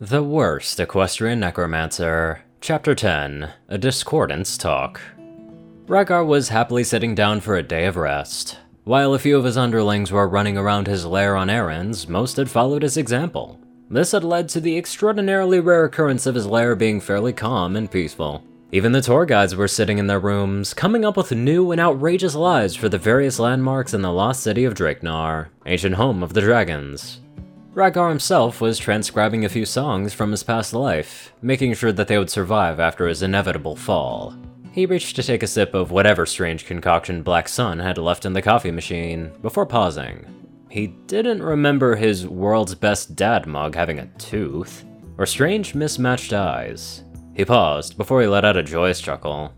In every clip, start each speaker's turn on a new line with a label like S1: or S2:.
S1: The Worst Equestrian Necromancer, Chapter 10, A Discordance Talk. Rhaegar was happily sitting down for a day of rest. While a few of his underlings were running around his lair on errands, most had followed his example. This had led to the extraordinarily rare occurrence of his lair being fairly calm and peaceful. Even the tour guides were sitting in their rooms, coming up with new and outrageous lies for the various landmarks in the lost city of Drakenar, ancient home of the dragons. Rhaegar himself was transcribing a few songs from his past life, making sure that they would survive after his inevitable fall. He reached to take a sip of whatever strange concoction Black Sun had left in the coffee machine, before pausing. He didn't remember his world's best dad mug having a tooth, or strange mismatched eyes. He paused before he let out a joyous chuckle.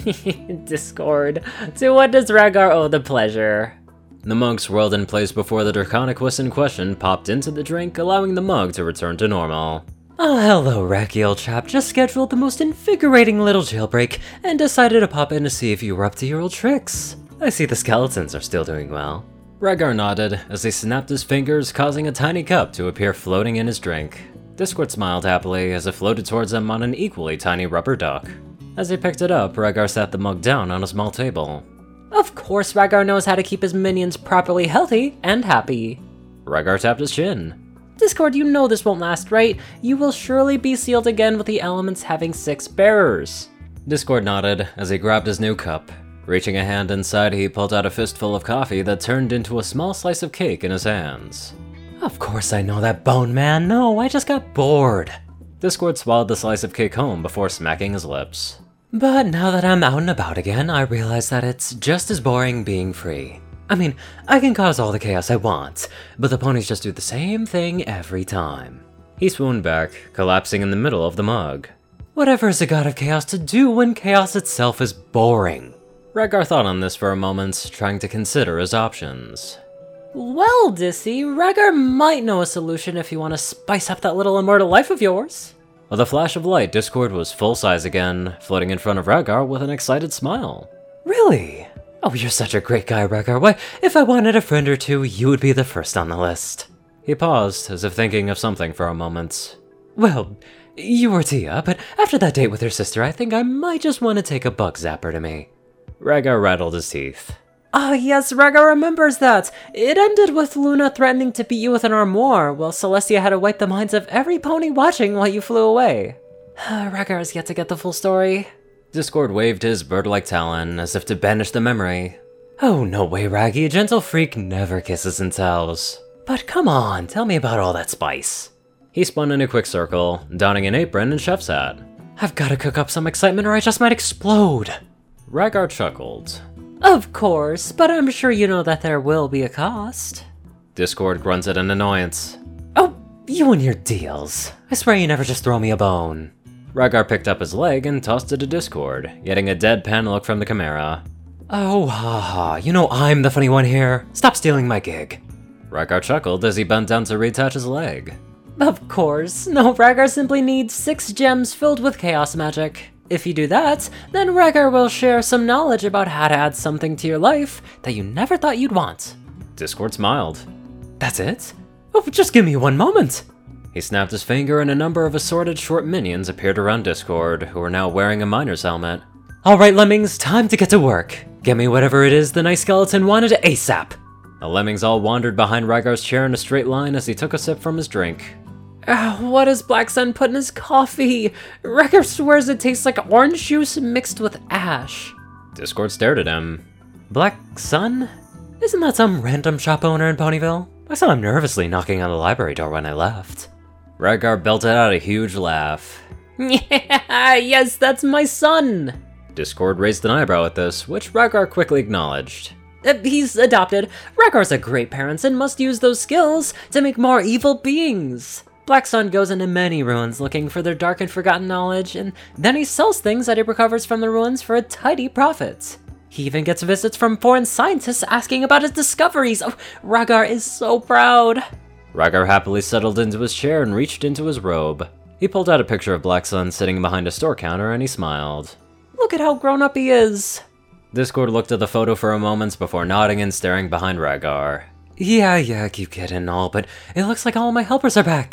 S2: Discord, to what does Rhaegar owe the pleasure?
S1: The mug swirled in place before the draconic whisk in question popped into the drink, allowing the mug to return to normal.
S2: Oh, hello, Racky, old chap. Just scheduled the most invigorating little jailbreak and decided to pop in to see if you were up to your old tricks. I see the skeletons are still doing well.
S1: Rhaegar nodded as he snapped his fingers, causing a tiny cup to appear floating in his drink. Discord smiled happily as it floated towards him on an equally tiny rubber duck. As he picked it up, Rhaegar sat the mug down on a small table.
S2: Of course, Rhaegar knows how to keep his minions properly healthy and happy.
S1: Rhaegar tapped his chin.
S2: Discord, you know this won't last, right? You will surely be sealed again with the elements having 6 bearers.
S1: Discord nodded as he grabbed his new cup. Reaching a hand inside, he pulled out a fistful of coffee that turned into a small slice of cake in his hands.
S2: Of course I know that, Bone Man. No, I just got bored.
S1: Discord swallowed the slice of cake home before smacking his lips.
S2: But now that I'm out and about again, I realize that it's just as boring being free. I mean, I can cause all the chaos I want, but the ponies just do the same thing every time.
S1: He swooned back, collapsing in the middle of the mug.
S2: Whatever is a god of chaos to do when chaos itself is boring?
S1: Rhaegar thought on this for a moment, trying to consider his options.
S2: Well, Dissy, Rhaegar might know a solution if you want to spice up that little immortal life of yours.
S1: With a flash of light, Discord was full size again, floating in front of Rhaegar with an excited smile.
S2: Really? Oh, you're such a great guy, Rhaegar. Why, if I wanted a friend or two, you would be the first on the list.
S1: He paused, as if thinking of something for a moment.
S2: Well, you or Tia, but after that date with her sister, I think I might just want to take a bug zapper to me.
S1: Rhaegar rattled his teeth.
S2: Ah, yes, Rhaegar remembers that. It ended with Luna threatening to beat you with an armoire, while Celestia had to wipe the minds of every pony watching while you flew away. Rhaegar has yet to get the full story.
S1: Discord waved his bird-like talon, as if to banish the memory.
S2: Oh, no way, Raggy. A gentle freak never kisses and tells. But come on, tell me about all that spice.
S1: He spun in a quick circle, donning an apron and chef's hat.
S2: I've got to cook up some excitement or I just might explode.
S1: Rhaegar chuckled.
S2: Of course, but I'm sure you know that there will be a cost.
S1: Discord grunted in annoyance.
S2: Oh, you and your deals. I swear you never just throw me a bone.
S1: Rhaegar picked up his leg and tossed it to Discord, getting a deadpan look from the Chimera.
S2: Oh, haha, you know I'm the funny one here. Stop stealing my gig.
S1: Rhaegar chuckled as he bent down to reattach his leg.
S2: Of course. No, Rhaegar simply needs 6 gems filled with chaos magic. If you do that, then Rhaegar will share some knowledge about how to add something to your life that you never thought you'd want.
S1: Discord smiled.
S2: That's it? Oh, just give me one moment.
S1: He snapped his finger and a number of assorted short minions appeared around Discord, who were now wearing a miner's helmet.
S2: Alright, lemmings, time to get to work. Get me whatever it is the nice skeleton wanted ASAP.
S1: The lemmings all wandered behind Rhaegar's chair in a straight line as he took a sip from his drink.
S2: What does Black Sun put in his coffee? Rhaegar swears it tastes like orange juice mixed with ash.
S1: Discord stared at him.
S2: Black Sun? Isn't that some random shop owner in Ponyville? I saw him nervously knocking on the library door when I left.
S1: Rhaegar belted out a huge laugh.
S2: Yeah, yes, that's my son!
S1: Discord raised an eyebrow at this, which Rhaegar quickly acknowledged.
S2: He's adopted. Rhaegar's a great parent and must use those skills to make more evil beings. Black Sun goes into many ruins looking for their dark and forgotten knowledge, and then he sells things that he recovers from the ruins for a tidy profit. He even gets visits from foreign scientists asking about his discoveries. Oh, Rhaegar is so proud.
S1: Rhaegar happily settled into his chair and reached into his robe. He pulled out a picture of Black Sun sitting behind a store counter and he smiled.
S2: Look at how grown up he is.
S1: Discord looked at the photo for a moment before nodding and staring behind Rhaegar.
S2: Yeah, cute kid and all, but it looks like all my helpers are back.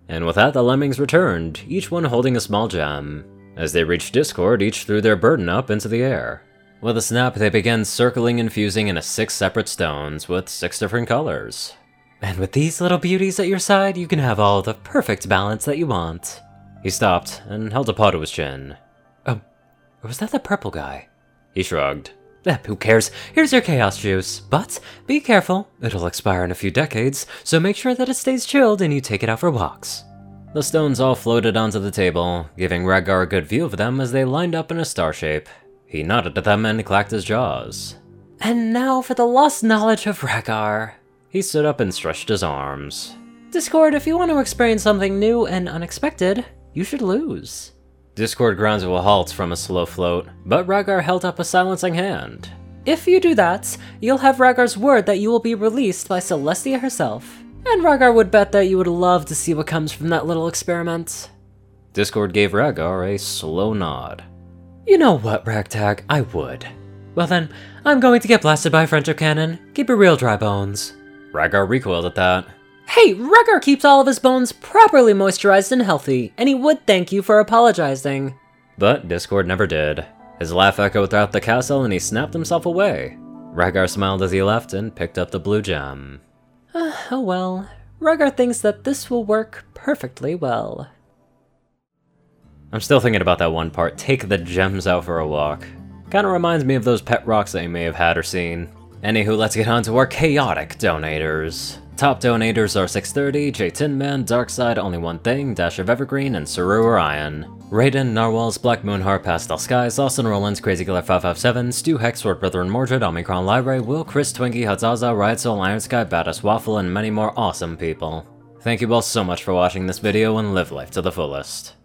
S1: And with that, the lemmings returned, each one holding a small gem. As they reached Discord, each threw their burden up into the air. With a snap, they began circling and fusing into 6 separate stones with 6 different colors.
S2: And with these little beauties at your side, you can have all the perfect balance that you want.
S1: He stopped and held a paw to his chin.
S2: Oh, was that the purple guy?
S1: He shrugged.
S2: Who cares? Here's your chaos juice. But be careful, it'll expire in a few decades, so make sure that it stays chilled and you take it out for walks.
S1: The stones all floated onto the table, giving Rhaegar a good view of them as they lined up in a star shape. He nodded at them and clacked his jaws.
S2: And now for the lost knowledge of Rhaegar.
S1: He stood up and stretched his arms.
S2: Discord, if you want to experience something new and unexpected, you should lose.
S1: Discord ground to a halt from a slow float, but Rhaegar held up a silencing hand.
S2: If you do that, you'll have Rhaegar's word that you will be released by Celestia herself. And Rhaegar would bet that you would love to see what comes from that little experiment.
S1: Discord gave Rhaegar a slow nod.
S2: You know what, Ragtag, I would. Well then, I'm going to get blasted by a French cannon. Keep it real, dry bones.
S1: Rhaegar recoiled at that.
S2: Hey, Rhaegar keeps all of his bones properly moisturized and healthy, and he would thank you for apologizing.
S1: But Discord never did. His laugh echoed throughout the castle and he snapped himself away. Rhaegar smiled as he left and picked up the blue gem.
S2: Oh well, Rhaegar thinks that this will work perfectly well.
S1: I'm still thinking about that one part, take the gems out for a walk. Kinda reminds me of those pet rocks that you may have had or seen. Anywho, let's get on to our chaotic donators. Top donators are 630, J Tinman, Darkside, Only One Thing, Dash of Evergreen, and Saru Orion. Raiden, Narwhals, Black Moonheart, Pastel Skies, Austin Rollins, Crazy Killer 557, Stu Hex, Sword Brother and Mordred, Omicron Lyrae, Will, Chris, Twinkie, Hadzaza, Riot Soul, Iron Sky, Badass Waffle, and many more awesome people. Thank you all so much for watching this video and live life to the fullest.